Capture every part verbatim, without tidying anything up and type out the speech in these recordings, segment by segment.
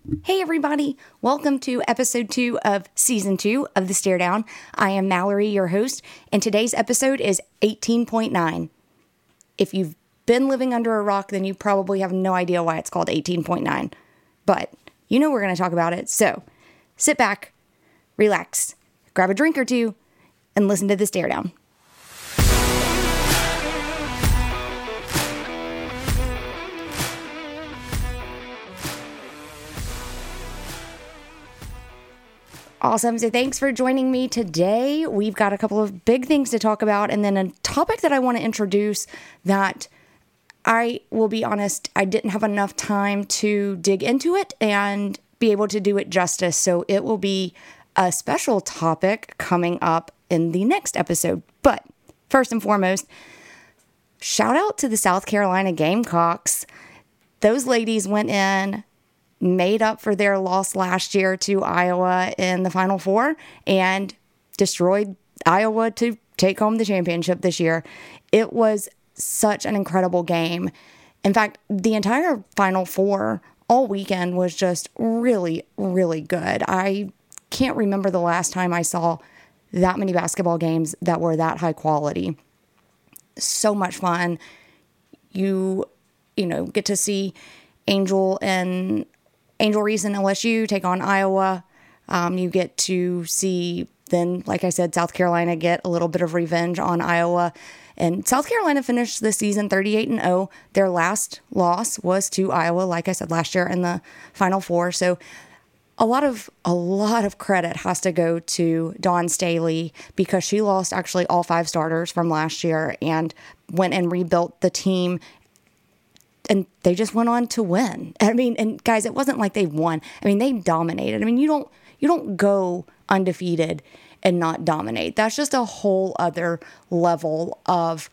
Hey everybody, welcome to episode two of season two of The Stare Down. I am Mallory, your host, and today's episode is eighteen point nine. If you've been living under a rock, then you probably have no idea why it's called eighteen point nine. But you know we're going to talk about it, so sit back, relax, grab a drink or two, and listen to The Stare Down. Awesome. So thanks for joining me today. We've got a couple of big things to talk about and then a topic that I want to introduce that I will be honest, I didn't have enough time to dig into it and be able to do it justice. So it will be a special topic coming up in the next episode. But first and foremost, shout out to the South Carolina Gamecocks. Those ladies went in, made up for their loss last year to Iowa in the Final Four and destroyed Iowa to take home the championship this year. It was such an incredible game. In fact, the entire Final Four all weekend was just really, really good. I can't remember the last time I saw that many basketball games that were that high quality. So much fun. You, you know, get to see Angel and Angel Reese and L S U take on Iowa. Um, you get to see then, like I said, South Carolina get a little bit of revenge on Iowa. And South Carolina finished the season thirty-eight and oh. Their last loss was to Iowa, like I said, last year in the Final Four. So a lot of a lot of credit has to go to Dawn Staley because she lost actually all five starters from last year and went and rebuilt the team. And they just went on to win. I mean, and guys, it wasn't like they won. I mean, they dominated. I mean, you don't you don't go undefeated and not dominate. That's just a whole other level of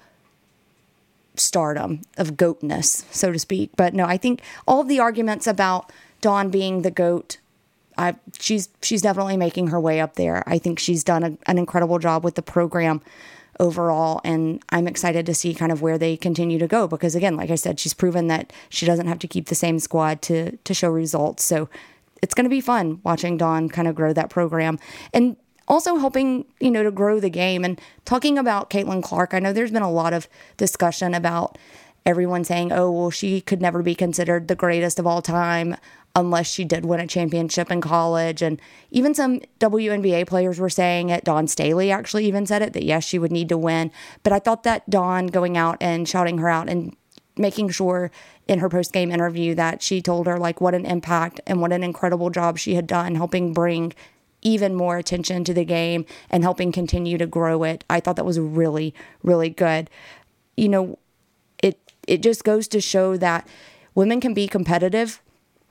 stardom, of goatness, so to speak. But no, I think all of the arguments about Dawn being the GOAT, I, she's she's definitely making her way up there. I think she's done a, an incredible job with the program overall, and I'm excited to see kind of where they continue to go because, again, like I said, she's proven that she doesn't have to keep the same squad to to show results. So it's going to be fun watching Dawn kind of grow that program and also helping, you know, to grow the game. And talking about Caitlin Clark, I know there's been a lot of discussion about everyone saying, oh, well, she could never be considered the greatest of all time unless she did win a championship in college. And even some W N B A players were saying it. Dawn Staley actually even said it, that yes, she would need to win. But I thought that Dawn going out and shouting her out and making sure in her post-game interview that she told her like what an impact and what an incredible job she had done helping bring even more attention to the game and helping continue to grow it. I thought that was really, really good. You know, it it just goes to show that women can be competitive,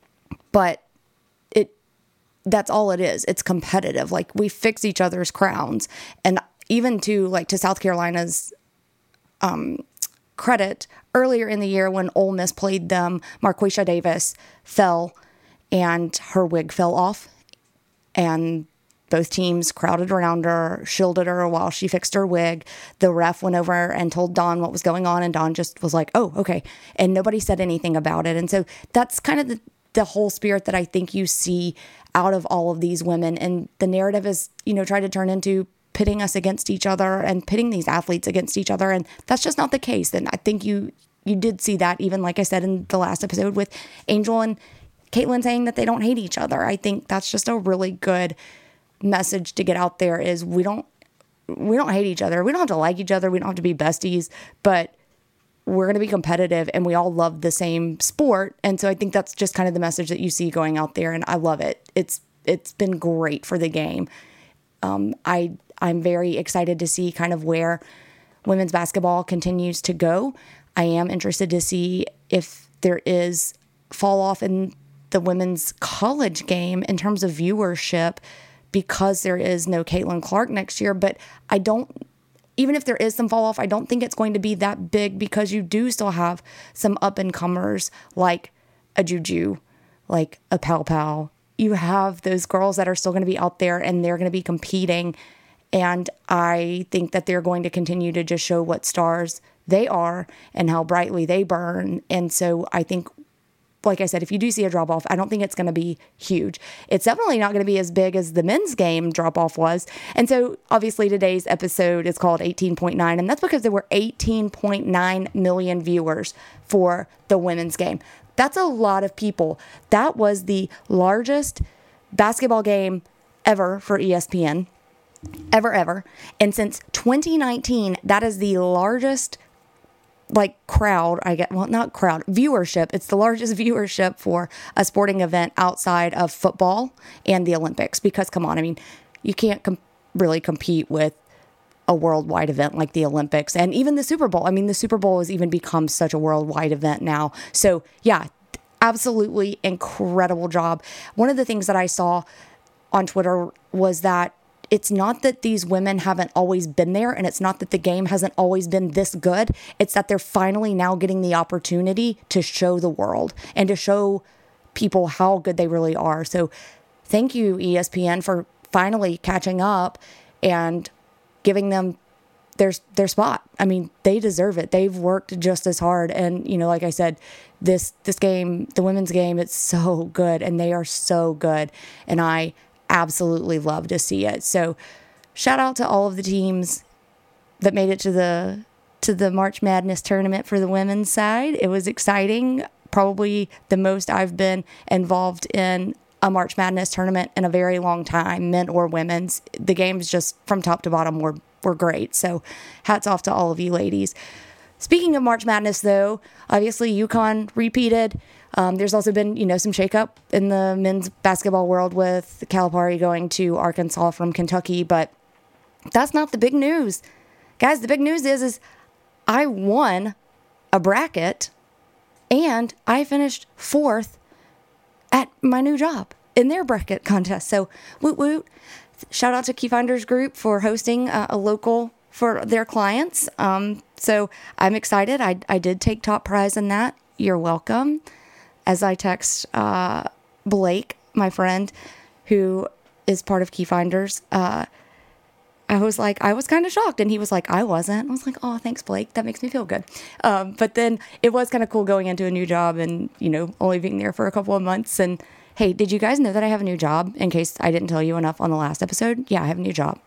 but it that's all it is. It's competitive. Like, we fix each other's crowns. And even to, like, to South Carolina's um, credit, earlier in the year when Ole Miss played them, Marquesha Davis fell and her wig fell off. And both teams crowded around her, shielded her while she fixed her wig. The ref went over and told Dawn what was going on, and Dawn just was like, oh, okay. And nobody said anything about it. And so that's kind of the the whole spirit that I think you see out of all of these women. And the narrative is, you know, tried to turn into pitting us against each other and pitting these athletes against each other. And that's just not the case. And I think you, you did see that, even like I said in the last episode with Angel and Caitlin saying that they don't hate each other. I think that's just a really good message to get out there is we don't, we don't hate each other. We don't have to like each other. We don't have to be besties, but we're going to be competitive and we all love the same sport. And so I think that's just kind of the message that you see going out there. And I love it. It's, it's been great for the game. Um, I, I'm very excited to see kind of where women's basketball continues to go. I am interested to see if there is fall off in the women's college game in terms of viewership because there is no Caitlin Clark next year. But I don't, even if there is some fall off, I don't think it's going to be that big because you do still have some up and comers like a Juju, like a Pow Pow. You have those girls that are still going to be out there and they're going to be competing. And I think that they're going to continue to just show what stars they are and how brightly they burn. And so I think like I said, if you do see a drop off, I don't think it's going to be huge. It's definitely not going to be as big as the men's game drop off was. And so obviously today's episode is called eighteen point nine, and that's because there were eighteen point nine million viewers for the women's game. That's a lot of people. That was the largest basketball game ever for E S P N. Ever, ever. And since twenty nineteen, that is the largest like crowd, I get, well, not crowd, viewership. It's the largest viewership for a sporting event outside of football and the Olympics. Because come on, I mean, you can't com- really compete with a worldwide event like the Olympics and even the Super Bowl. I mean, the Super Bowl has even become such a worldwide event now. So yeah, absolutely incredible job. One of the things that I saw on Twitter was that it's not that these women haven't always been there, and it's not that the game hasn't always been this good. It's that they're finally now getting the opportunity to show the world and to show people how good they really are. So thank you, E S P N, for finally catching up and giving them their their spot. I mean, they deserve it. They've worked just as hard. And, you know, like I said, this this game, the women's game, it's so good, and they are so good. And I absolutely love to see it. So shout out to all of the teams that made it to the to the March Madness tournament for the women's side. It was exciting. Probably the most I've been involved in a March Madness tournament in a very long time, men or women's. The games just from top to bottom were were great. So hats off to all of you ladies. Speaking of March Madness, though, obviously UConn repeated. Um, there's also been, you know, some shakeup in the men's basketball world with Calipari going to Arkansas from Kentucky, but that's not the big news. Guys, the big news is, is I won a bracket and I finished fourth at my new job in their bracket contest. So woot woot. Shout out to Keyfinders Group for hosting uh, a local for their clients. Um, so I'm excited. I, I did take top prize in that. You're welcome. As I text uh, Blake, my friend, who is part of Keyfinders, uh, I was like, I was kind of shocked. And he was like, I wasn't. I was like, oh, thanks, Blake. That makes me feel good. Um, but then it was kind of cool going into a new job and, you know, only being there for a couple of months. And hey, did you guys know that I have a new job? In case I didn't tell you enough on the last episode. Yeah, I have a new job.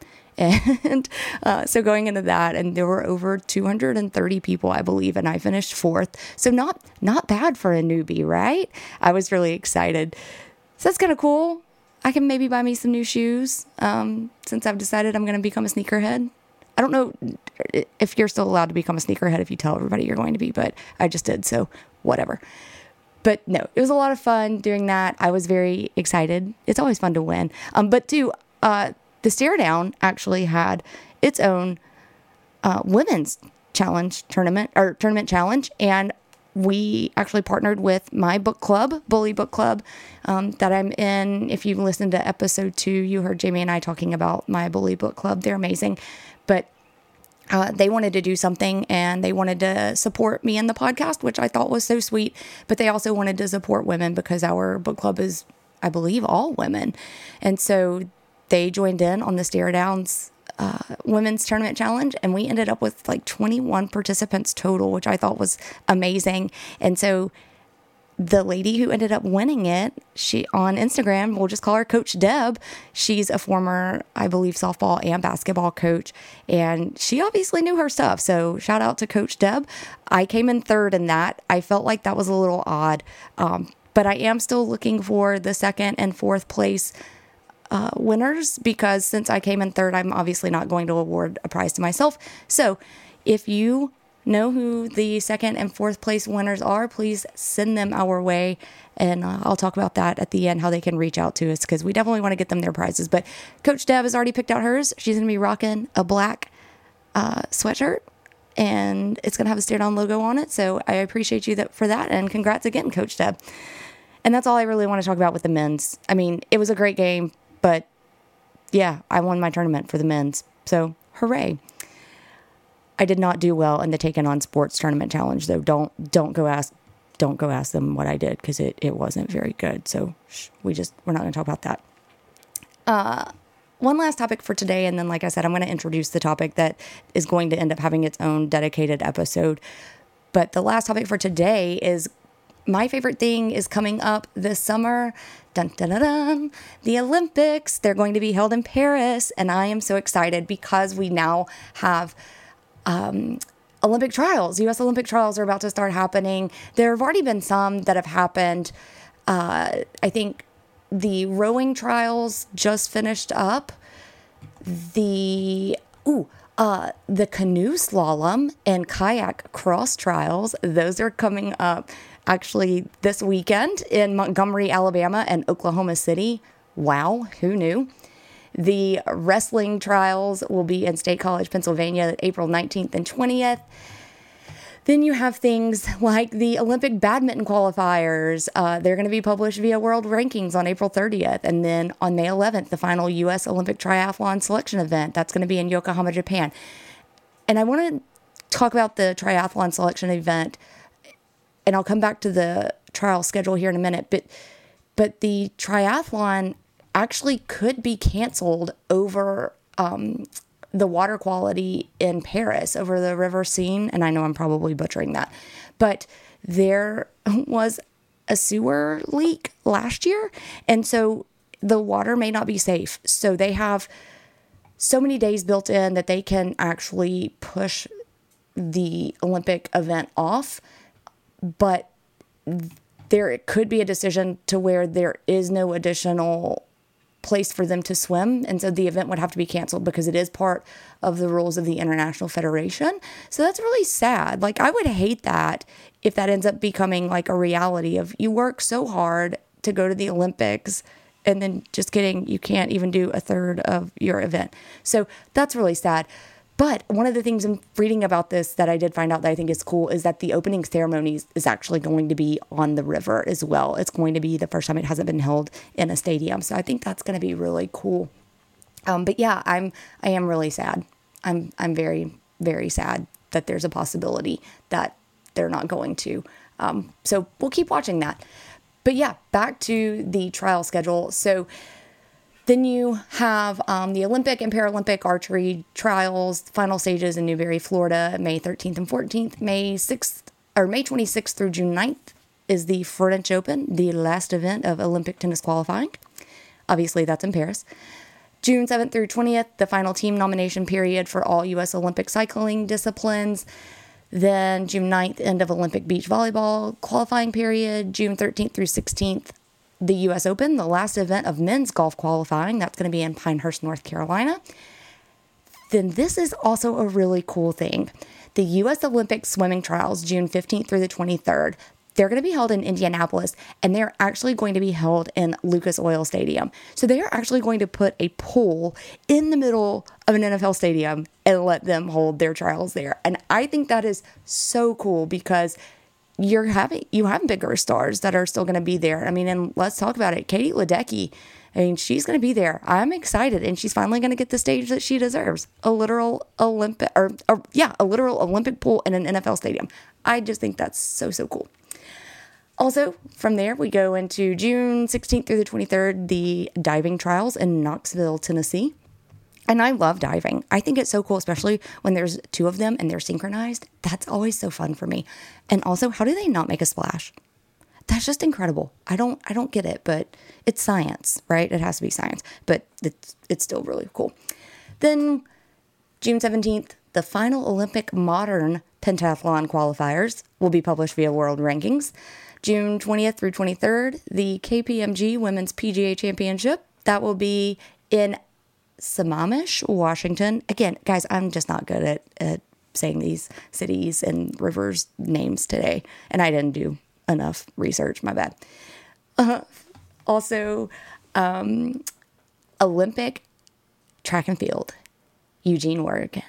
And uh, so going into that, and there were over two hundred thirty people, I believe, and I finished fourth. So not not bad for a newbie, right? I was really excited. So that's kind of cool. I can maybe buy me some new shoes um, since I've decided I'm going to become a sneakerhead. I don't know if you're still allowed to become a sneakerhead if you tell everybody you're going to be, but I just did, so whatever. But no, it was a lot of fun doing that. I was very excited. It's always fun to win. Um, but too, uh, the Stare Down actually had its own uh, women's challenge tournament or tournament challenge, and we actually partnered with my book club, Bully Book Club, um, that I'm in. If you've listened to episode two, you heard Jamie and I talking about my Bully Book Club. They're amazing, but uh, they wanted to do something, and they wanted to support me in the podcast, which I thought was so sweet. But they also wanted to support women because our book club is, I believe, all women, and so they joined in on the Stare Downs uh, women's tournament challenge, and we ended up with like twenty-one participants total, which I thought was amazing. And so the lady who ended up winning it, she on Instagram, we'll just call her Coach Deb. She's a former, I believe, softball and basketball coach, and she obviously knew her stuff. So shout out to Coach Deb. I came in third in that. I felt like that was a little odd, um, but I am still looking for the second and fourth place Uh, winners, because since I came in third, I'm obviously not going to award a prize to myself. So if you know who the second and fourth place winners are, please send them our way. And uh, I'll talk about that at the end, how they can reach out to us, because we definitely want to get them their prizes. But Coach Deb has already picked out hers. She's going to be rocking a black uh, sweatshirt, and it's going to have a Stare Down logo on it. So I appreciate you that, for that. And congrats again, Coach Deb. And that's all I really want to talk about with the men's. I mean, it was a great game. But yeah, I won my tournament for the men's. So hooray. I did not do well in the Taken on Sports tournament challenge, though. Don't don't go ask don't go ask them what I did, because it, it wasn't very good. So shh, we just we're not going to talk about that. Uh, one last topic for today, and then like I said, I'm going to introduce the topic that is going to end up having its own dedicated episode. But the last topic for today is my favorite thing is coming up this summer. Dun, dun, dun, dun. The Olympics. They're going to be held in Paris. And I am so excited because we now have um, Olympic trials. U S Olympic trials are about to start happening. There have already been some that have happened. Uh, I think the rowing trials just finished up. The, ooh, uh, the canoe slalom and kayak cross trials, those are coming up actually this weekend in Montgomery, Alabama and Oklahoma City. Wow, who knew? The wrestling trials will be in State College, Pennsylvania, April nineteenth and twentieth. Then you have things like the Olympic badminton qualifiers. Uh, they're going to be published via World Rankings on April thirtieth. And then on May eleventh, the final U S Olympic triathlon selection event. That's going to be in Yokohama, Japan. And I want to talk about the triathlon selection event, and I'll come back to the trial schedule here in a minute. But, but the triathlon actually could be canceled over um, the water quality in Paris, over the river Seine. And I know I'm probably butchering that, but there was a sewer leak last year. And so the water may not be safe. So they have so many days built in that they can actually push the Olympic event off. But there could be a decision to where there is no additional place for them to swim. And so the event would have to be canceled because it is part of the rules of the International Federation. So that's really sad. Like, I would hate that if that ends up becoming like a reality of you work so hard to go to the Olympics and then just kidding, you can't even do a third of your event. So that's really sad. But one of the things I'm reading about this that I did find out that I think is cool is that the opening ceremonies is actually going to be on the river as well. It's going to be the first time it hasn't been held in a stadium. So I think that's going to be really cool. Um, but yeah, I'm, I am really sad. I'm, I'm very, very sad that there's a possibility that they're not going to. Um, so we'll keep watching that. But yeah, back to the trial schedule. So then you have um, the Olympic and Paralympic archery trials, final stages in Newberry, Florida, May thirteenth and fourteenth. May sixth or May twenty-sixth through June ninth is the French Open, the last event of Olympic tennis qualifying. Obviously, that's in Paris. June seventh through twentieth, the final team nomination period for all U S Olympic cycling disciplines. Then June ninth, end of Olympic beach volleyball qualifying period. June thirteenth through sixteenth, the U S Open, the last event of men's golf qualifying. That's going to be in Pinehurst, North Carolina. Then this is also a really cool thing. The U S Olympic swimming trials, June fifteenth through the twenty-third. They're going to be held in Indianapolis, and they're actually going to be held in Lucas Oil Stadium. So they are actually going to put a pool in the middle of an N F L stadium and let them hold their trials there. And I think that is so cool because you're having, you have bigger stars that are still going to be there. I mean, and let's talk about it. Katie Ledecky, I mean, she's going to be there. I'm excited, and she's finally going to get the stage that she deserves. A literal Olympic, or, or yeah, a literal Olympic pool in an N F L stadium. I just think that's so, so cool. Also, from there, we go into June sixteenth through the twenty-third, the diving trials in Knoxville, Tennessee. And I love diving. I think it's so cool, especially when there's two of them and they're synchronized. That's always so fun for me. And also, how do they not make a splash? That's just incredible. I don't I don't get it, but it's science, right? It has to be science, but it's it's still really cool. Then June seventeenth, the final Olympic modern pentathlon qualifiers will be published via World Rankings. June twentieth through twenty-third, the K P M G Women's P G A Championship. That will be in Sammamish, Washington. Again, guys, I'm just not good at, at saying these cities and rivers names today, and I didn't do enough research. My bad. Uh, also, um, Olympic track and field, Eugene, Oregon.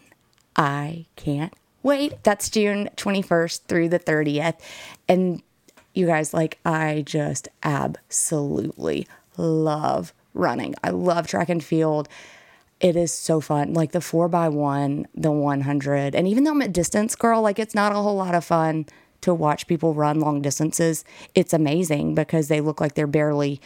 I can't wait. That's June twenty-first through the thirtieth. And you guys, like, I just absolutely love running. I love track and field. It is so fun. Like the four by one, the one hundred. And even though I'm a distance girl, like it's not a whole lot of fun to watch people run long distances. It's amazing because they look like they're barely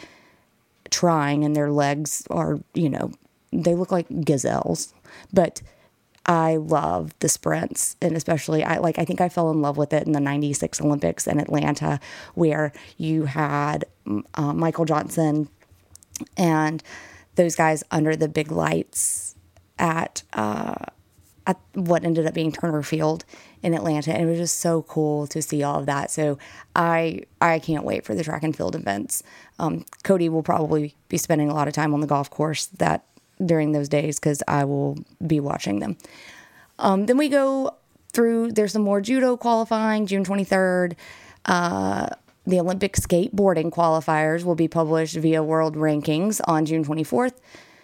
trying and their legs are, you know, they look like gazelles. But I love the sprints, and especially I like I think I fell in love with it in the ninety-six Olympics in Atlanta, where you had uh, Michael Johnson and those guys under the big lights at uh, at what ended up being Turner Field in Atlanta, and it was just so cool to see all of that. So I I can't wait for the track and field events. Um, Cody will probably be spending a lot of time on the golf course that during those days because I will be watching them. Um, then we go through, there's some more judo qualifying, June twenty-third. Uh, the Olympic skateboarding qualifiers will be published via World Rankings on June twenty-fourth.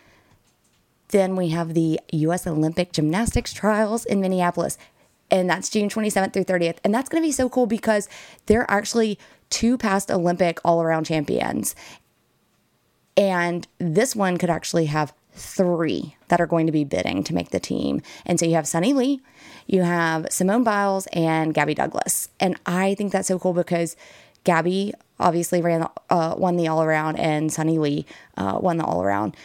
Then we have the U S Olympic Gymnastics Trials in Minneapolis, and that's June twenty-seventh through thirtieth. And that's going to be so cool because they're actually two past Olympic all-around champions. And this one could actually have three that are going to be bidding to make the team. And so you have Sunny Lee, you have Simone Biles, and Gabby Douglas. And I think that's so cool because Gabby obviously ran uh, won the all-around, and Sunny Lee uh, won the all-around.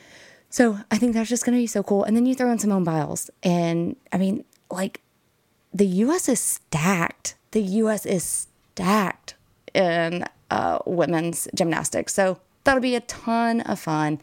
So I think that's just going to be so cool. And then you throw in Simone Biles. And I mean, like, the U S is stacked. The U S is stacked in uh, women's gymnastics. So that'll be a ton of fun.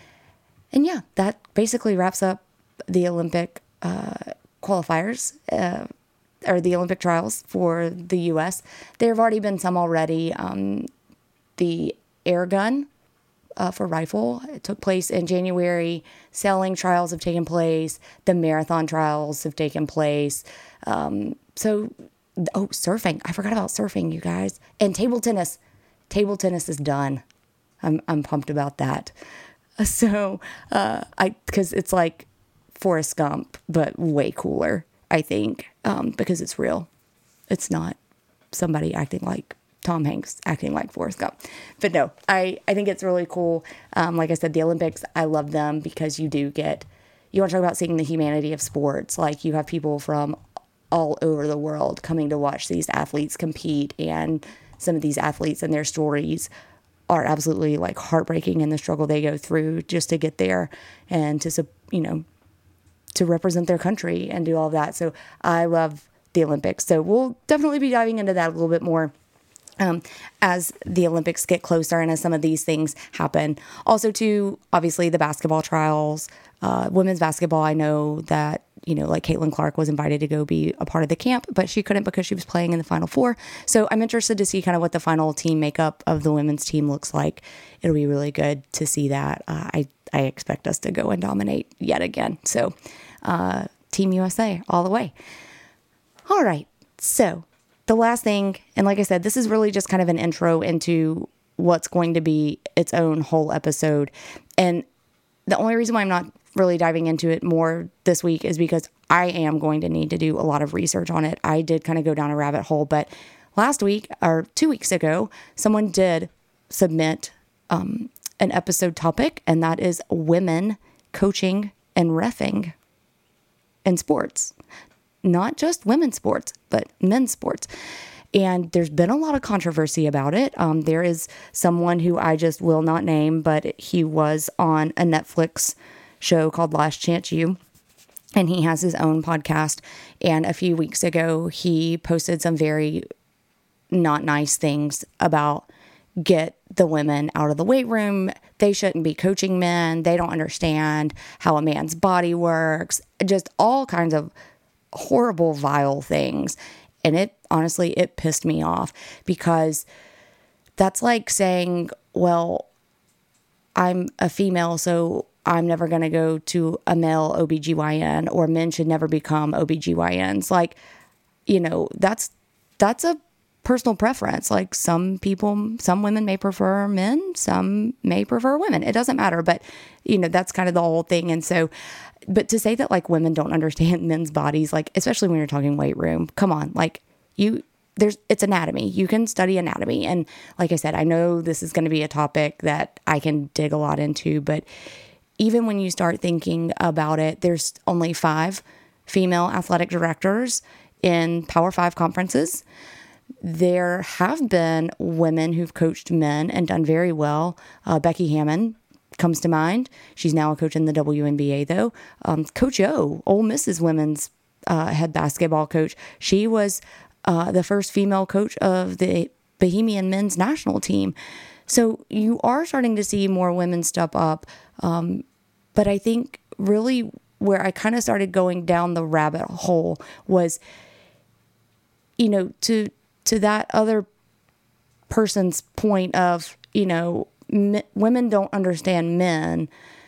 And yeah, that basically wraps up the Olympic uh, qualifiers, uh, or the Olympic trials for the U S. There have already been some already. Um, the air gun uh, for rifle, it took place in January. Sailing trials have taken place. The marathon trials have taken place. Um, so, oh, surfing. I forgot about surfing, you guys. And table tennis. Table tennis is done. I'm I'm pumped about that. So, uh, I because it's like Forrest Gump, but way cooler, I think, um, because it's real. It's not somebody acting like Tom Hanks acting like Forrest Gump. But no, I, I think it's really cool. Um, like I said, the Olympics, I love them because you do get, you want to talk about seeing the humanity of sports. Like, you have people from all over the world coming to watch these athletes compete, and some of these athletes and their stories are absolutely like heartbreaking in the struggle they go through just to get there and to, you know, to represent their country and do all of that. So I love the Olympics. So we'll definitely be diving into that a little bit more um, as the Olympics get closer and as some of these things happen. Also, too, obviously the basketball trials, uh, women's basketball. I know that, you know, like Caitlin Clark was invited to go be a part of the camp, but she couldn't because she was playing in the Final Four. So I'm interested to see kind of what the final team makeup of the women's team looks like. It'll be really good to see that. Uh, I, I expect us to go and dominate yet again. So uh, Team U S A all the way. All right. So the last thing, and like I said, this is really just kind of an intro into what's going to be its own whole episode. And the only reason why I'm not really diving into it more this week is because I am going to need to do a lot of research on it. I did kind of go down a rabbit hole, but last week or two weeks ago, someone did submit um, an episode topic, and that is women coaching and reffing in sports. Not just women's sports, but men's sports. And there's been a lot of controversy about it. Um, there is someone who I just will not name, but he was on a Netflix show called Last Chance U, and he has his own podcast. And a few weeks ago, he posted some very not nice things about get the women out of the weight room. They shouldn't be coaching men. They don't understand how a man's body works. Just all kinds of horrible, vile things. And it, honestly, it pissed me off because that's like saying, well, I'm a female, so I'm never going to go to a male O B G Y N, or men should never become O B G Y Ns. Like, you know, that's, that's a personal preference. Like, some people, some women may prefer men, some may prefer women. It doesn't matter. But, you know, that's kind of the whole thing. And so, but to say that like women don't understand men's bodies, like, especially when you're talking weight room, come on, like you, there's, it's anatomy. You can study anatomy. And like I said, I know this is going to be a topic that I can dig a lot into, but even when you start thinking about it, there's only five female athletic directors in Power Five conferences. There have been women who've coached men and done very well. Uh, Becky Hammon comes to mind. She's now a coach in the W N B A, though. Um, Coach O, Ole Miss's women's uh, head basketball coach. She was uh, the first female coach of the Bohemian men's national team. So you are starting to see more women step up. Um, but I think really where I kind of started going down the rabbit hole was, you know, to to that other person's point of, you know, m- women don't understand men,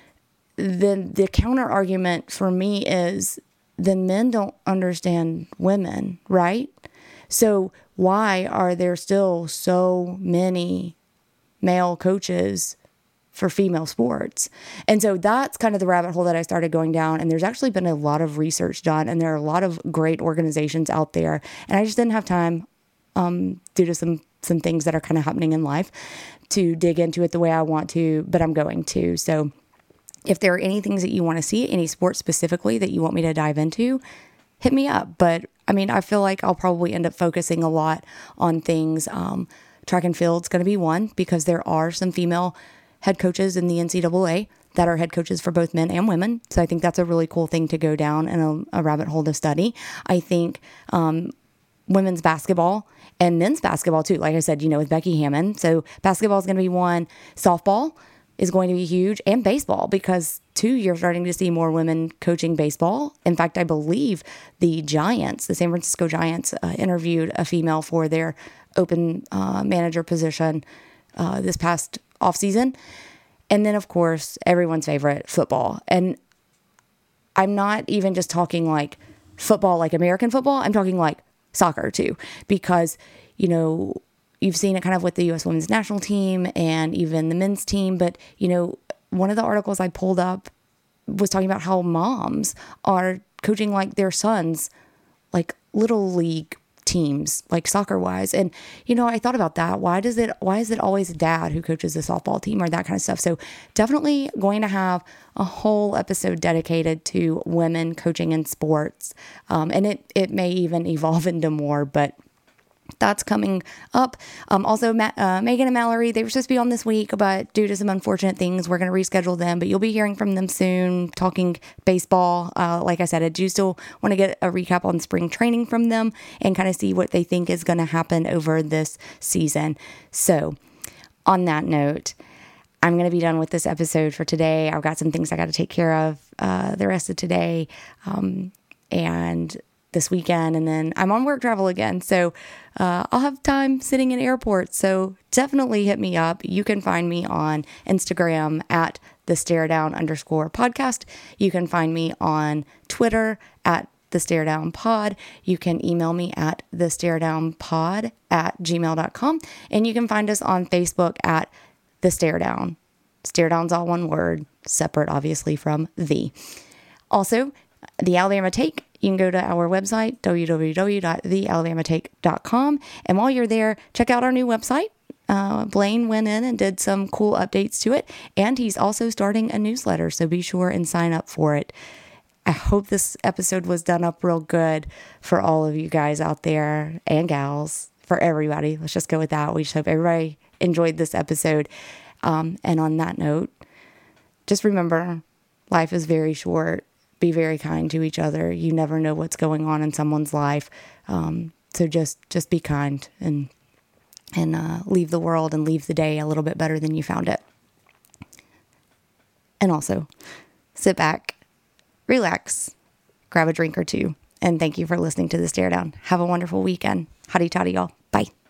then the counter argument for me is then men don't understand women, right? So why are there still so many male coaches for female sports? And so that's kind of the rabbit hole that I started going down. And there's actually been a lot of research done, and there are a lot of great organizations out there. And I just didn't have time um, due to some some things that are kind of happening in life to dig into it the way I want to, but I'm going to. So if there are any things that you want to see, any sports specifically that you want me to dive into, hit me up. But I mean, I feel like I'll probably end up focusing a lot on things. Um, track and field's going to be one, because there are some female head coaches in the N C double A that are head coaches for both men and women. So I think that's a really cool thing to go down and a, a rabbit hole to study. I think um, women's basketball and men's basketball too, like I said, you know, with Becky Hammon. So basketball is going to be one. Softball is going to be huge, and baseball, because too, you're starting to see more women coaching baseball. In fact, I believe the Giants, the San Francisco Giants, uh, interviewed a female for their open uh, manager position uh, this past offseason. And then, of course, everyone's favorite, football. And I'm not even just talking like football, like American football. I'm talking like soccer too, because, you know, you've seen it kind of with the U S women's national team and even the men's team. But, you know, one of the articles I pulled up was talking about how moms are coaching like their sons, like little league teams, like soccer wise. And, you know, I thought about that. Why does it, why is it always dad who coaches the softball team or that kind of stuff? So definitely going to have a whole episode dedicated to women coaching in sports. Um, and it, it may even evolve into more, but that's coming up. Um, also, Ma- uh, Megan and Mallory, they were supposed to be on this week, but due to some unfortunate things, we're going to reschedule them. But you'll be hearing from them soon, talking baseball. Uh, like I said, I do still want to get a recap on spring training from them and kind of see what they think is going to happen over this season. So on that note, I'm going to be done with this episode for today. I've got some things I got to take care of uh, the rest of today. Um, and this weekend, and then I'm on work travel again. So uh, I'll have time sitting in airports. So definitely hit me up. You can find me on Instagram at the stare down underscore podcast. You can find me on Twitter at the stare down pod. You can email me at the stare down pod at gmail dot com. And you can find us on Facebook at the stare down. Stare down's all one word, separate obviously from the. Also, the Alabama Take. You can go to our website, w w w dot the alabama take dot com. And while you're there, check out our new website. Uh, Blaine went in and did some cool updates to it. And he's also starting a newsletter, so be sure and sign up for it. I hope this episode was done up real good for all of you guys out there and gals, for everybody. Let's just go with that. We just hope everybody enjoyed this episode. Um, and on that note, just remember, life is very short. Be very kind to each other. You never know what's going on in someone's life. Um, so just, just be kind and, and, uh, leave the world and leave the day a little bit better than you found it. And also sit back, relax, grab a drink or two. And thank you for listening to the Stare Down. Have a wonderful weekend. Hotty toddy y'all. Bye.